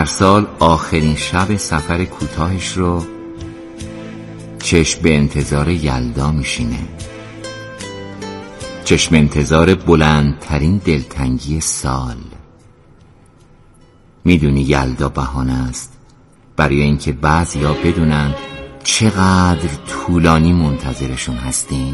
هر سال آخرین شب سفر کوتاهش رو چشم به انتظار یلدا میشینه، چشم انتظار بلندترین دلتنگی سال. میدونی یلدا بهانه است برای اینکه بعضیا بدونن چقدر طولانی منتظرشون هستیم.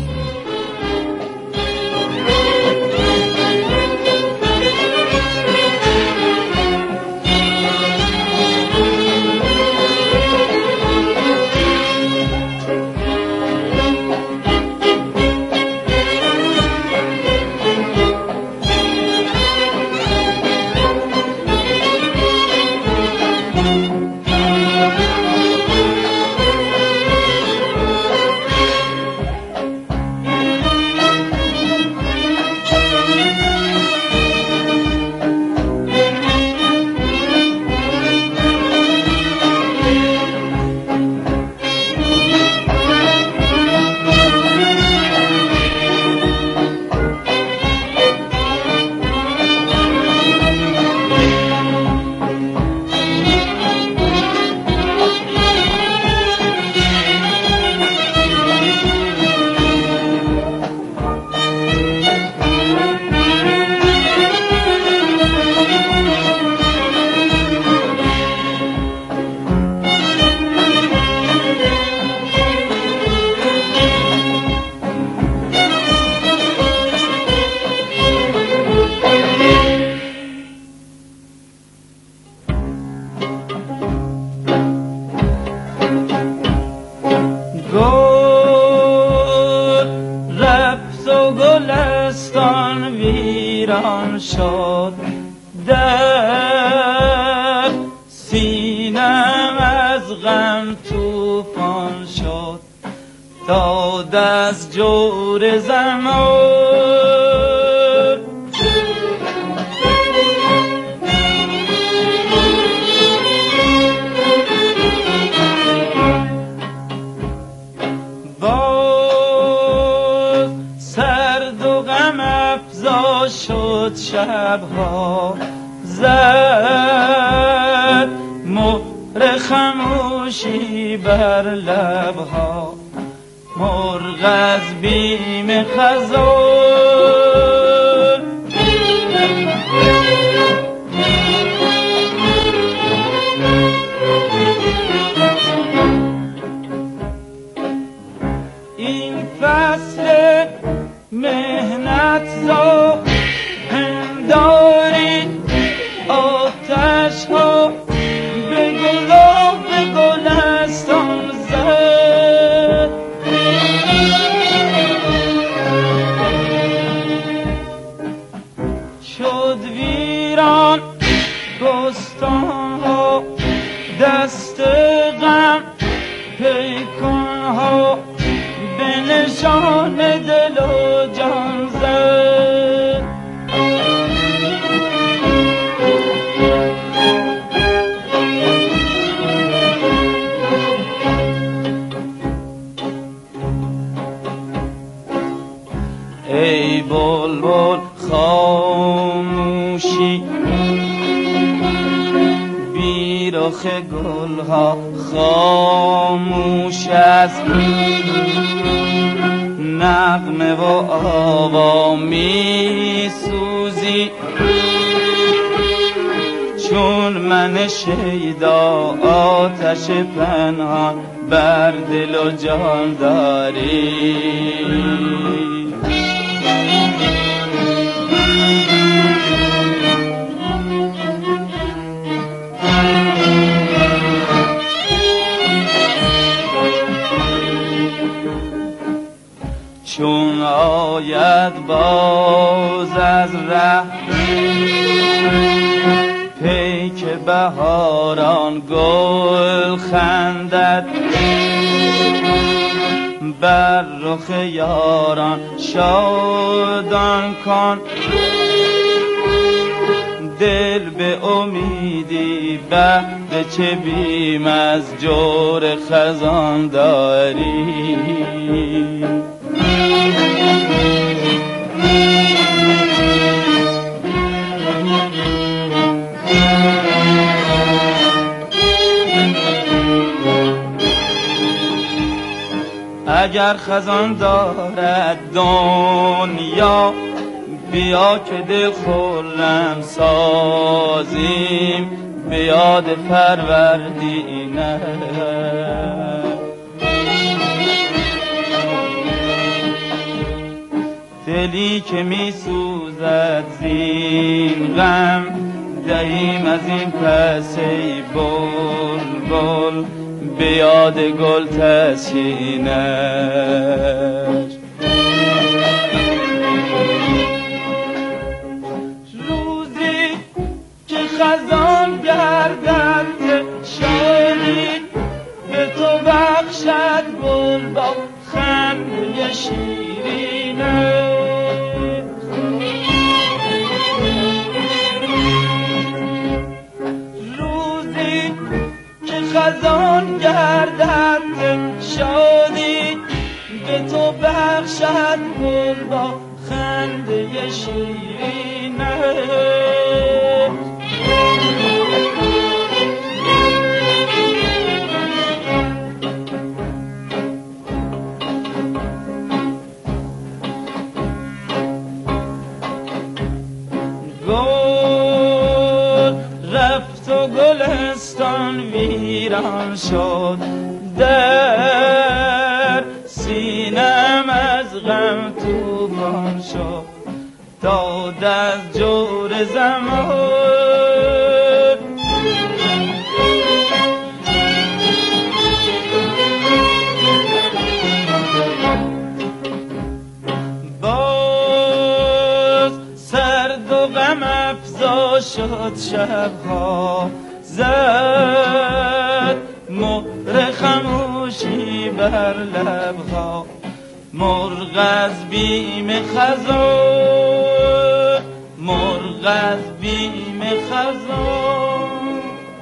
گلستان ویران شد، در سینم از غم طوفان شد. داد از جور زمان باز سرد و غم افزا شد. شبها زد مهر خموشی بر لبها، مرغ از بیم خزان این فصل مهنت زا پنداری آتش ها به گلاب گلستان زد. شد ویران بستان ها، دست غم پیکان ها به نشان دل و جان زد. ای بلبل خاموشی بی رخ گلها، خاموش است نغمه و آوا می سوزی چون من شیدا. آتش پنهان بر دل و جان داری، چون آید باز از ره پیک بهاران گل خندد بر رخ یاران. شادان کن دل به امیدی، بهر چه بیم از جور خزان داری. اگر خزان دارد دنیا، بیا که دل خرم سازیم به یاد فروردینه. دلی که می سوزد زین غم، دهیم از این پس ای بلبل به یاد گل تسکینش. روزی که خزان گردد شادی، به تو بخشد گل با خنده شیرینه. خزان گردد شادی، به تو بخشد گل با خنده شیرینه. گل رفت و گلستان ویران شد، در سینم از غم طوفان شد. داد از جور زمان، باز سرد و غم افزا شد شبها، زد مهر خموشی بر لبها. مرغ از بیم خزان، مرغ از بیم خزان.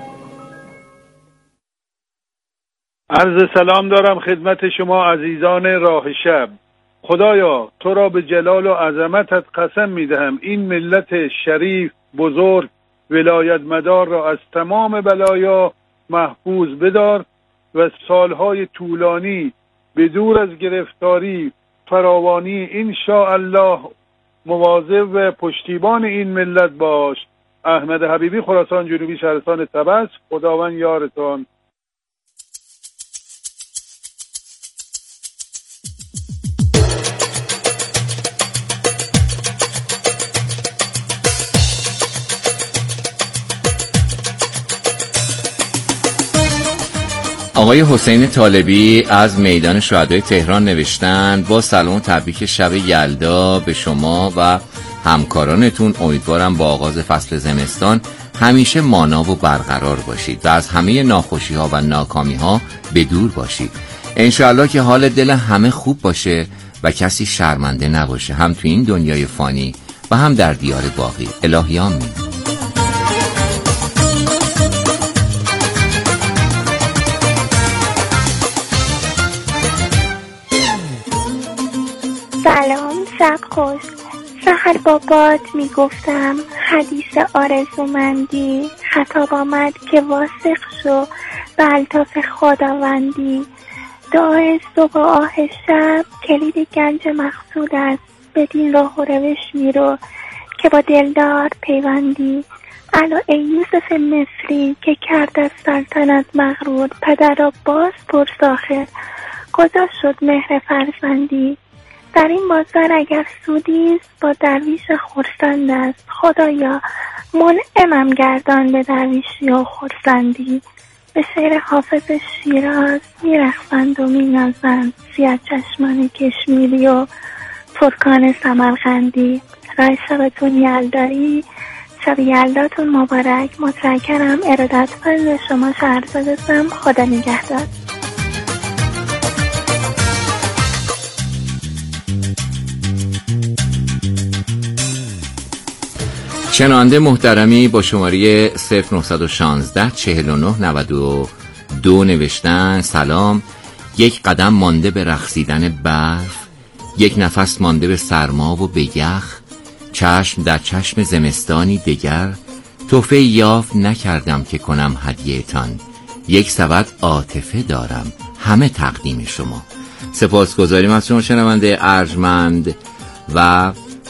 عرض سلام دارم خدمت شما عزیزان راه شب. خدایا تو را به جلال و عظمتت قسم میدهم این ملت شریف بزرگ ولایت مدار را از تمام بلایا محفوظ بدار و سالهای طولانی به دور از گرفتاری فراوانی انشاءالله مواظب و پشتیبان این ملت باش. احمد حبیبی، خراسان جنوبی، شهرستان طبس. خداوند یارتان. آقای حسین طالبی از میدان شهدای تهران نوشتند: با سلام و تبریک شب یلدا به شما و همکارانتون. امیدوارم با آغاز فصل زمستان همیشه مانا و برقرار باشید و از همه ناخوشی ها و ناکامی ها به دور باشید. انشاءالله که حال دل همه خوب باشه و کسی شرمنده نباشه، هم تو این دنیای فانی و هم در دیار باقی. الهی آمین. سلام، شب خوش. سحر با باد میگفتم حدیث آرزومندی، خطاب آمد که واثق شو به الطاف خداوندی. دعای صبح و آه شب کلید گنج مقصود است، بدین راه و روش میرو که با دلدار پیوندی. الا ای یوسف مصری که کرد از سلطنت مغرور، پدر را باز پرس آخر کجا شد مهر فرزندی. در این بازار اگر سودیست با درویش خرسند است، خدایا منعمم گردان به درویشی و خرسندی. به شعر حافظ شیراز میرخصند و مینازند سیاه چشمان کشمیری و ترکان سمرقندی. رای شبتون یلدایی، شب یلداتون مبارک. متشکرم. ارادتمند شما شهرزادتم. خدا نگهدار. شنونده محترمی با شماره 0916 49 92 نوشتن: سلام، یک قدم مانده به رقصیدن برف، یک نفس مانده به سرما و به یخ، چشم در چشم زمستانی دگر، تحفه یافت نکردم که کنم هدیه تان، یک سبد عاطفه دارم همه تقدیم شما. سپاسگزاریم از شما شنونده ارجمند. و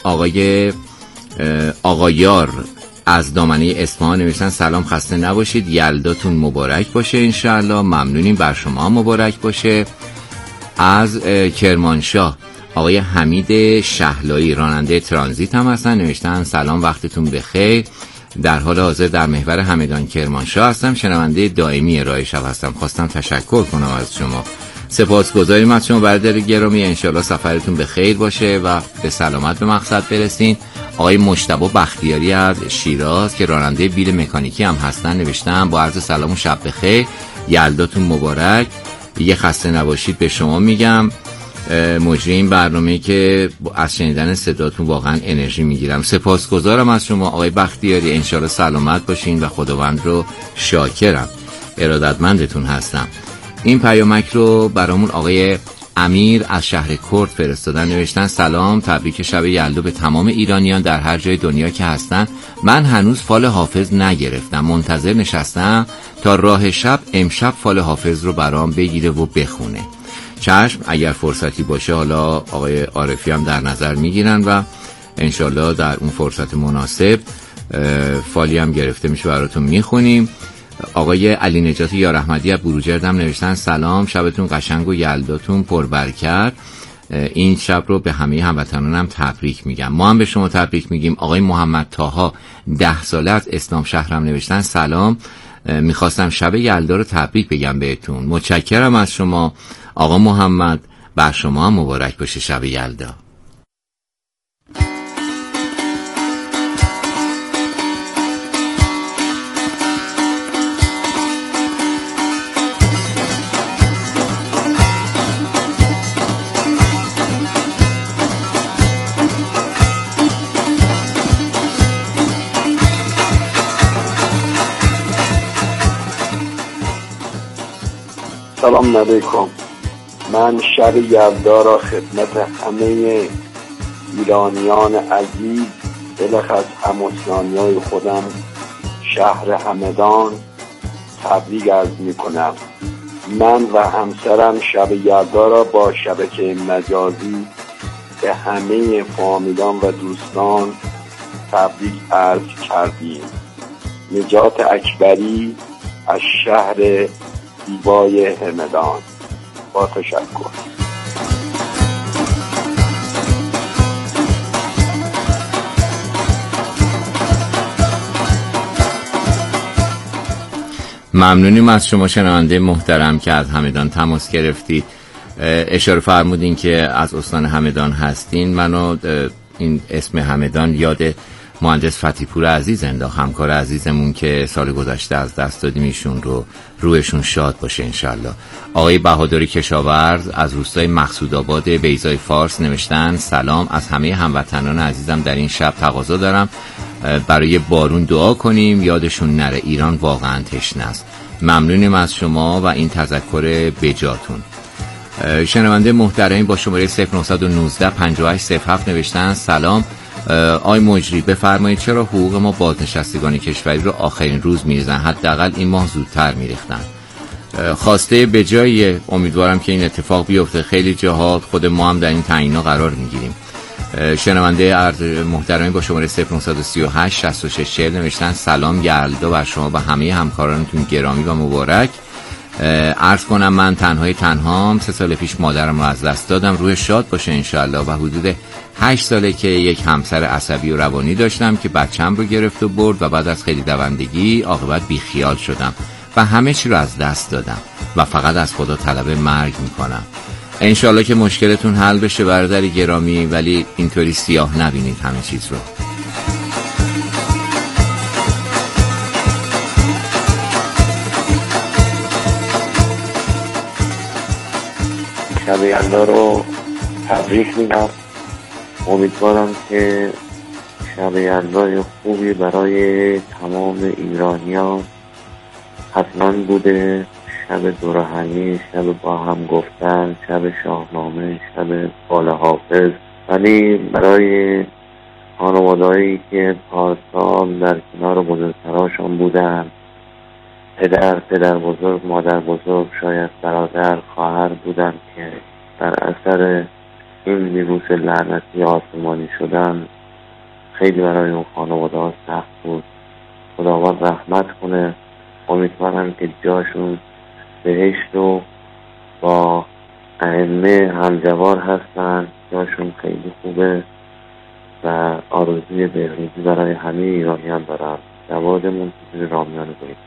آقایار از دامنه اصفهان نوشتن سلام، خسته نباشید، یلداتون مبارک باشه انشاءالله. ممنونیم، بر شما مبارک باشه. از کرمانشاه آقای حمید شهلایی راننده ترانزیت هم هستن، نوشتن سلام، وقتتون بخیر، در حال حاضر در محور همدان کرمانشاه هستم، شنونده دائمی راه شب هستم، خواستم تشکر کنم از شما. سپاسگزاریم از شما برادر گرامی، انشالله سفرتون به خیر باشه و به سلامت به مقصد برسین. آقای مجتبی بختیاری از شیراز که راننده بیل مکانیکی هم هستن نوشتن با عرض سلام و شب بخیر، یلداتون مبارک. یه خسته نباشید به شما میگم. مجری این برنامه که از شنیدن صداتون واقعا انرژی میگیرم. سپاسگزارم از شما آقای بختیاری، انشالله سلامت باشین و خداوند رو شاکرم، ارادتمندتون هستم. این پیامک رو برامون آقای امیر از شهر کرد فرستادن، نوشتن سلام، تبریک شب یلدا به تمام ایرانیان در هر جای دنیا که هستن. من هنوز فال حافظ نگرفتم، منتظر نشستم تا راه شب امشب فال حافظ رو برام بگیره و بخونه. چشم، اگر فرصتی باشه حالا آقای عارفی هم در نظر میگیرن و انشالله در اون فرصت مناسب فالی هم گرفته میشه براتون میخونیم. آقای علی نجات یار احمدی از بروجرد هم نوشتن سلام، شبتون قشنگ و یلداتون پربرکت. این شب رو به همه هموطنانم تبریک میگم. ما هم به شما تبریک میگیم. آقای محمد طاها 10 ساله از اسلام شهرم نوشتن سلام، میخواستم شب یلدا رو تبریک بگم بهتون. متشکرم از شما آقا محمد، بر شما هم مبارک باشه شب یلدا. سلام علیکم. من شب یلدا را خدمت همه ایرانیان عزیز بلخص هموطنانیای خودم شهر همدان تبریک عرض می کنم. من و همسرم شب یلدا را با شبکه مجازی به همه فامیلان و دوستان تبریک عرض کردیم. نجات اکبری از شهر زیبای همدان، با تشکر. ممنونیم از شما شنونده محترم که از همدان تماس گرفتید. اشاره فرمودین که از استان همدان هستین. منو این اسم همدان یاد مهندس فتیپور عزیز انداخت، همکار عزیزمون که سال گذشته از دست دادیم، ایشون رو روحشون شاد باشه انشالله. آقای بهادری کشاورز از روستای مقصودآباد بیضای فارس نوشتن سلام، از همه هموطنان عزیزم در این شب تقاضا دارم برای بارون دعا کنیم، یادشون نره، ایران واقعا تشنه است. ممنونیم از شما و این تذکر بجاتون. شنونده محترمی با شماره 0919 5807 نوشتن سلام آی مجری، بفرمایید چرا حقوق ما بازنشستگان کشوری رو آخرین روز میریزن؟ حداقل این ماه زودتر میریختن. خواسته به جایی، امیدوارم که این اتفاق بیفته. خیلی جاها خود ما هم در این تعیینا قرار میگیریم. شنونده محترمی با شماره 0938 6640 نوشتن سلام یلدا بر شما و همه همکارانتون گرامی و مبارک. عرض کنم من تنهام 3 سال پیش مادرم رو از دست دادم، روح شاد باشه انشالله. و حدود 8 ساله که یک همسر عصبی و روانی داشتم که بچم رو گرفت و برد و بعد از خیلی دوندگی عاقبت بیخیال شدم و همه چی رو از دست دادم و فقط از خدا طلب مرگ میکنم. انشالله که مشکلتون حل بشه برادر گرامی، ولی اینطوری سیاه نبینید همه چیز رو. شب یلدا رو تبریک میگم. امیدوارم که شب یلدای خوبی برای تمام ایرانیان حتما بوده. شب دوراهمی، شب با هم گفتن، شب شاهنامه، شب فال حافظ. ولی برای خانوادهایی که پارسال در کنار بزرگتراشان بودن، پدر بزرگ، مادر بزرگ، شاید برادر، خواهر بودن که در اثر این ویروس لعنتی آسمانی شدن خیلی برای اون خانواده ها سخت بود. خداوند رحمت کنه. امیدوارم که جاشون بهشت و با ائمه همجوار هستن، جاشون خیلی خوبه و آرزوی بهروزی برای همه ایرانیان دارم. جواد منتصر رامیان بید.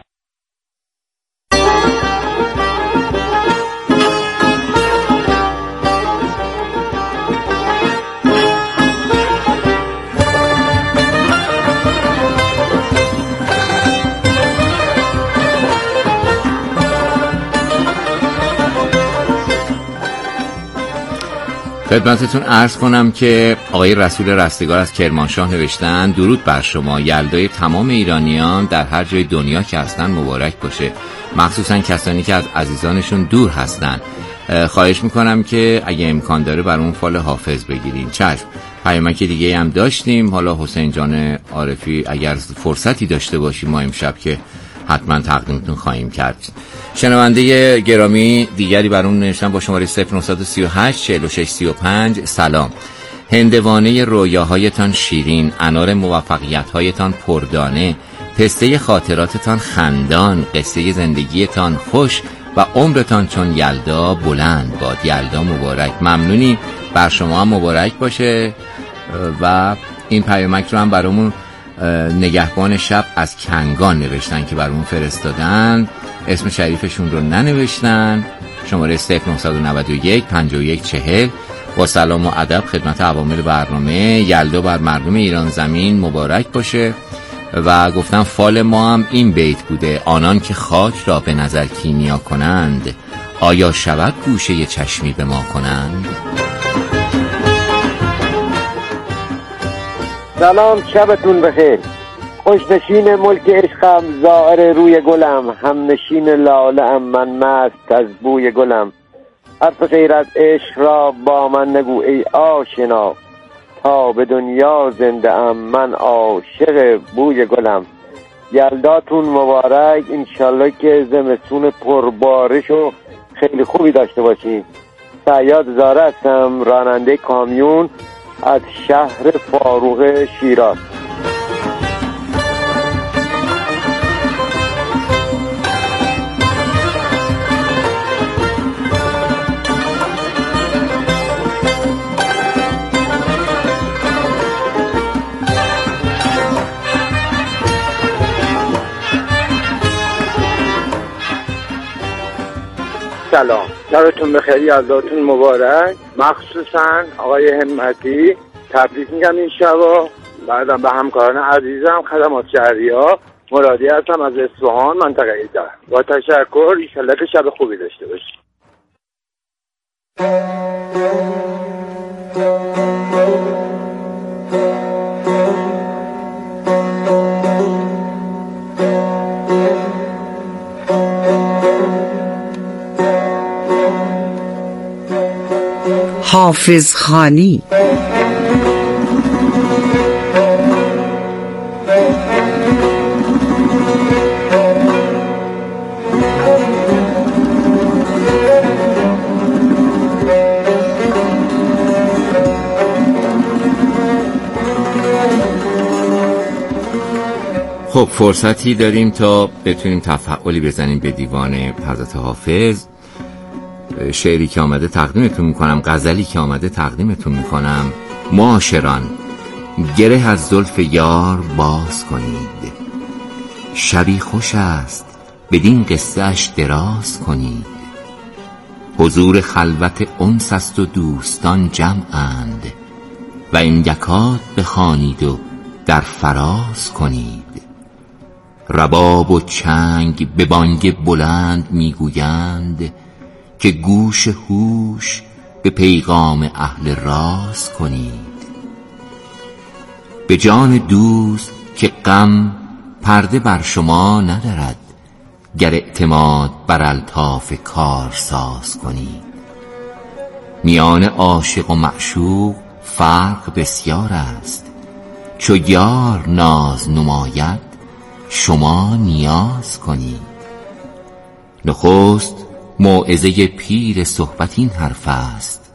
خدمتتون عرض کنم که آقای رسول رستگار از کرمانشاه نوشتن درود بر شما، یلدای تمام ایرانیان در هر جای دنیا که هستن مبارک باشه، مخصوصا کسانی که از عزیزانشون دور هستن. خواهش میکنم که اگه امکان داره برامون فال حافظ بگیرین. چشم. پیامک دیگه هم داشتیم، حالا حسین جان عارفی اگر فرصتی داشته باشیم ما امشب که حتما تقدیمتون خواهیم کرد. شنونده گرامی دیگری برامون نوشتن با شماره 0938 4635. سلام، هندوانه رویاهایتان شیرین، انار موفقیت‌هایتان پردانه، پسته خاطراتتان خندان، قصه زندگیتان خوش و عمرتان چون یلدا بلند باد. یلدا مبارک. ممنونی، بر شما هم مبارک باشه. و این پیامک رو هم برامون نگهبان شب از کنگان نوشتن که برامون فرستادن، اسم شریفشون رو ننوشتن. شماره 0991 5140. با سلام و ادب خدمت عوامل برنامه، یلدا بر مردم ایران زمین مبارک باشه. و گفتم فال ما هم این بیت بوده: آنان که خاک را به نظر کیمیا کنند، آیا شود گوشه چشمی به ما کنند؟ سلام، شبتون بخیر. خوشنشین ملک عشقم، زائر روی گلم، هم نشین لاله ام، من مست از بوی گلم. حرف غیر از عشق را با من نگو ای آشنا، تا به دنیا زنده ام، من عاشق بوی گلم. یلداتون مبارک، انشالله که زمستون پربارش و خیلی خوبی داشته باشیم. سیاد زاره هستم، راننده کامیون از شهر فاروق شیراز. سلام، شبتون بخیر، یلداتون مبارک. مخصوصا آقای همتی تبریک میگم این شبا. بعدم به همکاران عزیزم خدمات شهری‌ها، مرادی هستم از اصفهان منطقه ایدر. با تشکر، ایشالله که شب خوبی داشته باشید. حافظ خانی. خب فرصتی داریم تا بتونیم تفعالی بزنیم به دیوان حضرت حافظ. شعری که آمده تقدیمتون میکنم، غزلی که آمده تقدیمتون میکنم. معاشران، گره از زلف یار باز کنید، شبی خوش است بدین قصه اش دراز کنید. حضور خلوت انس است و دوستان جمعند، و این یکات بخوانید و در فراز کنید. رباب و چنگ به بانگ بلند میگویند، که گوش هوش به پیغام اهل راز کنید. به جان دوست که غم پرده بر شما ندارد، گر اعتماد بر الطاف کارساز کنید. میان عاشق و معشوق فرق بسیار است، چو یار ناز نماید شما نیاز کنید. نخست موعظه پیر صحبت این حرف است،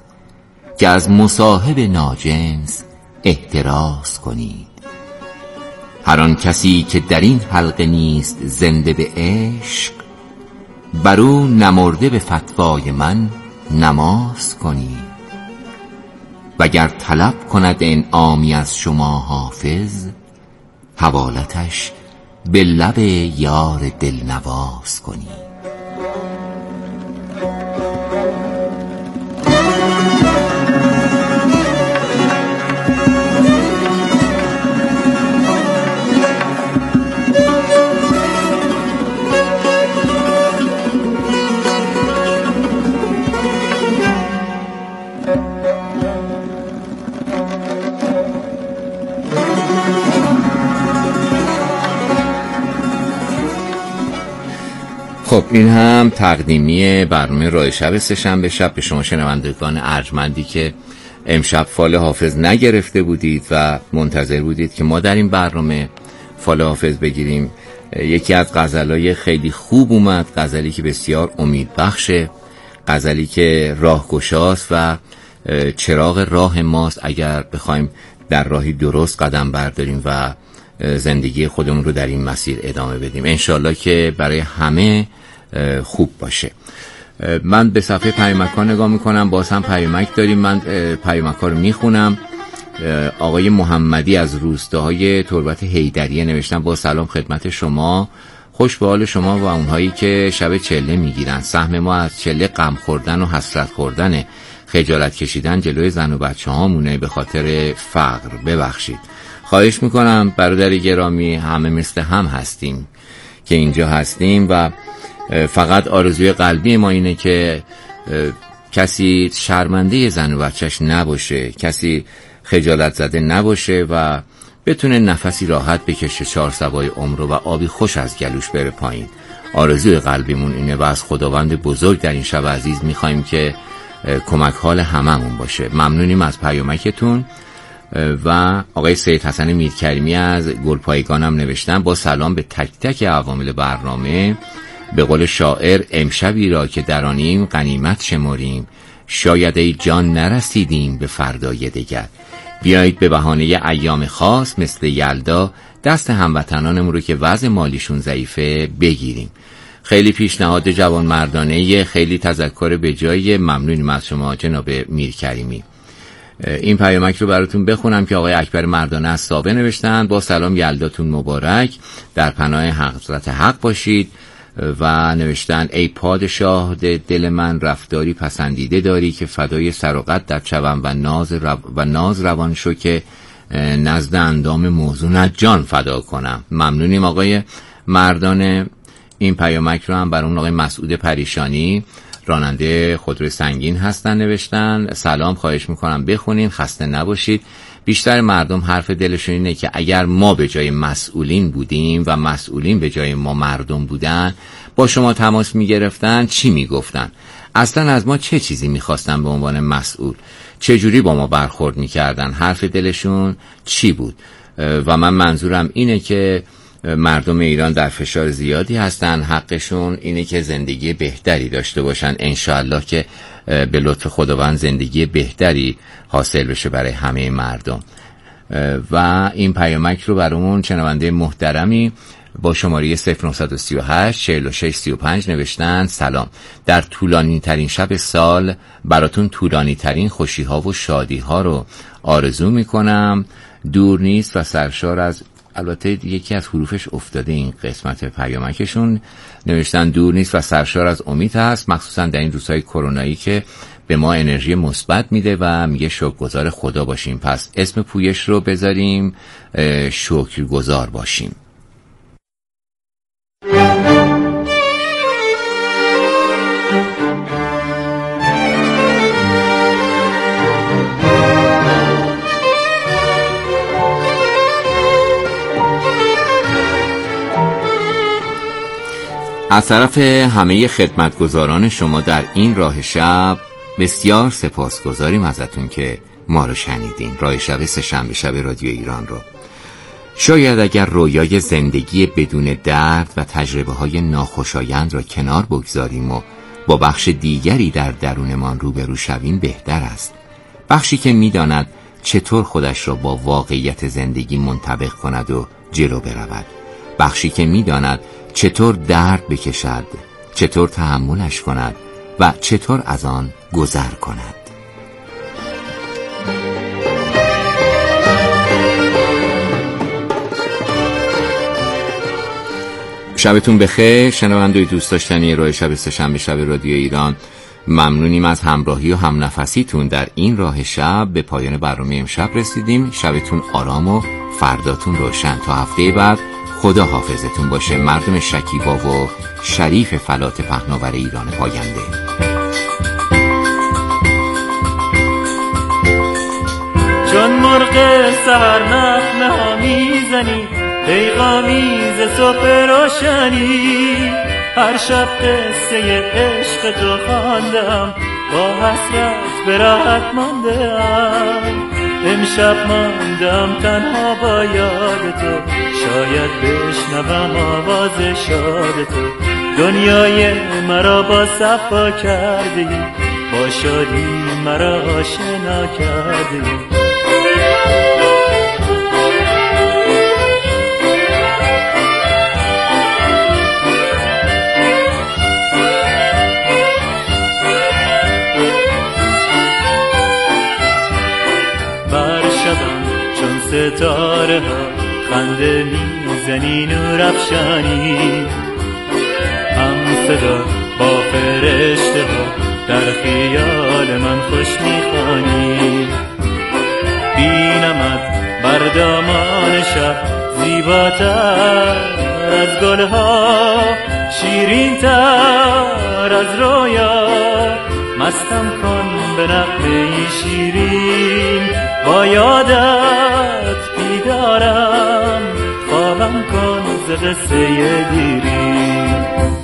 که از مصاحب ناجنس احتراز کنید. هر آن کسی که در این حلقه نیست زنده به عشق، بر او نمرده به فتوای من نماز کنید. وگر طلب کند انعامی از شما حافظ، حوالتش به لب یار دلنواز کنید. خب این هم تقدیمی برنامه راه شب سه‌شنبه شب به شما شنوندگان ارجمندی که امشب فال حافظ نگرفته بودید و منتظر بودید که ما در این برنامه فال حافظ بگیریم. یکی از غزلای خیلی خوب اومد، غزلی که بسیار امیدبخشه، غزلی که راهگشاست و چراغ راه ماست اگر بخوایم در راهی درست قدم برداریم و زندگی خودمون رو در این مسیر ادامه بدیم. انشالله که برای همه خوب باشه. من به صفحه پیامک‌ها نگاه میکنم، باز هم پیامک داریم. من پیامک‌ها رو میخونم. آقای محمدی از روستاهای تربت حیدریه نوشتن: با سلام خدمت شما، خوش به حال شما و اونهایی که شب چله میگیرن. سهم ما از چله غم خوردن و حسرت خوردن، خجالت کشیدن جلوی زن و بچه هامونه به خاطر فقر. ببخشید. خواهش میکنم برادر گرامی، همه مثل هم هستیم که اینجا هستیم و فقط آرزوی قلبی ما اینه که کسی شرمنده زن و بچهش نباشه، کسی خجالت زده نباشه و بتونه نفسی راحت بکشه چهار سوای عمر و آبی خوش از گلوش بره پایین. آرزوی قلبیمون اینه و از خداوند بزرگ در این شب عزیز میخوایم که کمک حال هممون باشه. ممنونیم از پیامکتون. و آقای سید حسن میرکریمی از گلپایگان هم نوشتن: با سلام به تک تک عوامل برنامه، به قول شاعر امشبی را که درانیم غنیمت شماریم، شاید ای جان نرسیدیم به فردای دگر. بیایید به بهانه ایام خاص مثل یلدا دست هموطنانمون رو که وضع مالیشون ضعیفه بگیریم. خیلی پیشنهاد جوان مردانه، خیلی تذکر به جای. ممنونیم از شما جناب میرکریمی. این پیامک رو براتون بخونم که آقای اکبر مردانه از ساوه نوشتن: با سلام یلداتون مبارک، در پناه حضرت حق باشید. و نوشتن: ای پادشاه دل من، رفتاری پسندیده داری که فدای سر و قدت شوم و ناز روان شو که نزد اندام موزونت جان فدا کنم. ممنونیم آقای مردانه. این پیامک رو هم برای آقای مسعود پریشانی، راننده خودروی سنگین هستن، نوشتن: سلام، خواهش میکنم بخونین، خسته نباشید. بیشتر مردم حرف دلشون اینه که اگر ما به جای مسئولین بودیم و مسئولین به جای ما مردم بودن، با شما تماس میگرفتن چی میگفتن؟ اصلا از ما چه چیزی میخواستن به عنوان مسئول؟ چه جوری با ما برخورد میکردن؟ حرف دلشون چی بود؟ و من منظورم اینه که مردم ایران در فشار زیادی هستن، حقشون اینه که زندگی بهتری داشته باشن. انشاءالله که به لطف خداوند زندگی بهتری حاصل بشه برای همه مردم. و این پیامک رو برامون شنونده محترمی با شماره 0938 46 35 نوشتن: سلام، در طولانی ترین شب سال براتون طولانی ترین خوشی ها و شادی ها رو آرزو میکنم. دور نیست و سرشار از، البته یکی از حروفش افتاده این قسمت پیامکشون، نوشتن دور نیست و سرشار از امید هست، مخصوصا در این روزهای کرونایی که به ما انرژی مثبت میده و میگه شکرگزار خدا باشیم. پس اسم پویش رو بذاریم شکرگزار باشیم. از طرف همه خدمتگزاران شما در این راه شب بسیار سپاسگزاریم ازتون که ما رو شنیدین. راه شب سه‌شنبه شب رادیو ایران رو. شاید اگر رویای زندگی بدون درد و تجربه های ناخوشایند را کنار بگذاریم و با بخش دیگری در درونمان روبرو شویم بهتر است. بخشی که می‌داند چطور خودش را با واقعیت زندگی منطبق کند و جلو برود. بخشی که می‌داند چطور درد بکشد، چطور تحملش کند و چطور از آن گذر کند. شبتون بخیر شنوندگان دوست داشتنی ارائه شب سه‌شنبه شب رادیو ایران. ممنونیم از همراهی و همنفسیتون در این راه شب. به پایان برنامه امشب رسیدیم. شبتون آرام و فرداتون روشن. تا هفته بعد خدا حافظتون باشه. مردم شکیبا و شریف فلات پهناور ایران پاینده. چون مرغ سحر نغمه ها میزنی، پیغامی ز صبح روشنی، هر شب قصه عشق تو خواندم، با حسرت به راحت ماندم. امشب ماندم تنها با یاد تو، شاید بشنوم آواز شاد تو. دنیای مرا با صفا کردی، با شادی مرا آشنا کردی. ستاره ها خنده میزنی نور افشانی، هم صدا با فرشته ها در خیال من خوش میخوانی. بینمت بر دامان شب زیباتر از گلها، شیرین تر از رویا. مستم کن به نغمه شیرین، با یادت بیدارم. خوابم کن ز قصه دیرین.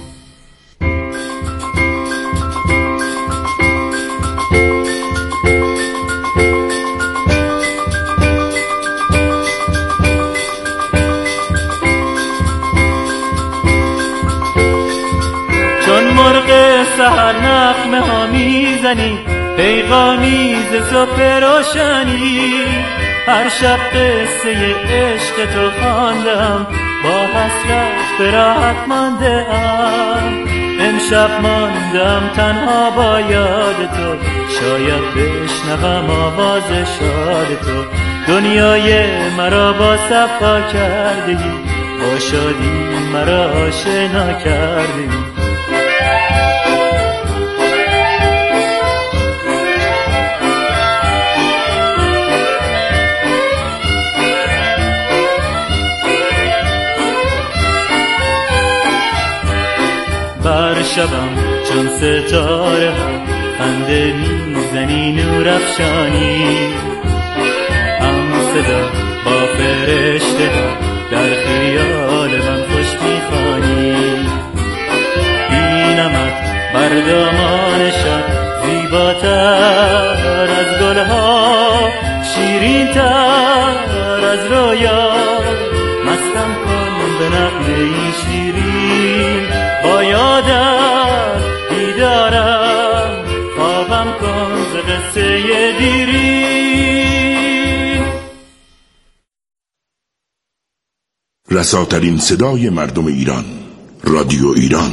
چون مرغ سحر نغمه ها میزنی، پیغامی ز صبح روشنی، هر شب قصه عشق تو خواندم، با حسرت به راحت مانده ام. امشب ماندم تنها با یاد تو، شاید بشنوم آواز شاد تو. دنیای مرا با صفا کردی، با شادی مرا آشنا کردی. بر شبم چون ستاره ها خنده میزنی نور افشانی، هم صدا با فرشته ها در خیال من خوش میخوانی. بینمت بر دامان شب زیباتر از گلها، شیرین تر از رویا. مستم کن به نغمه شیرین، با یادت بیدارم. خوابم کن ز قصه دیرین. رساترین صدای مردم ایران، رادیو ایران.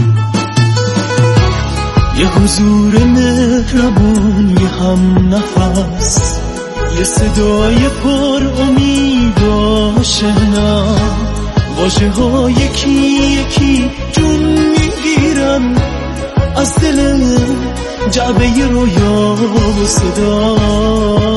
یه حضور مهربان، یه هم نفس، یه صدای پر امید و آشنا. واژه ها یکی یکی جون میگیرن از دل جعبه رویا و صدا.